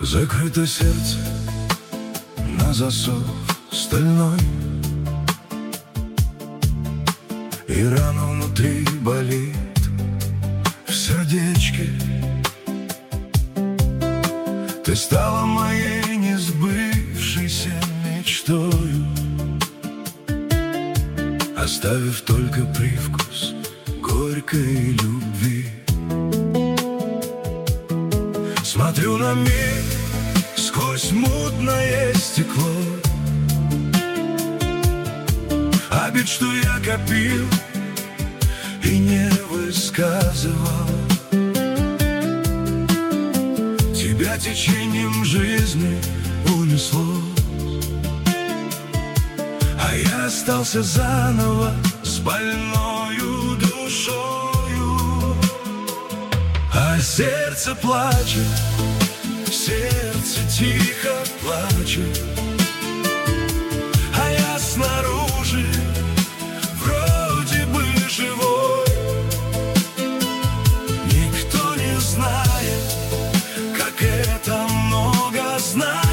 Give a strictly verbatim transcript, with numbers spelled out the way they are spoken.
Закрыто сердце на засов стальной, и рана внутри болит в сердечке. Ты стала моей несбывшейся мечтою, оставив только привкус горькой любви. Смотрю на мир сквозь мутное стекло, обид, что я копил и не высказывал. Тебя течением жизни унесло, а я остался заново с больною душою. А сердце плачет, сердце тихо плачет, а я снаружи вроде бы живой. Никто не знает, как это много знать.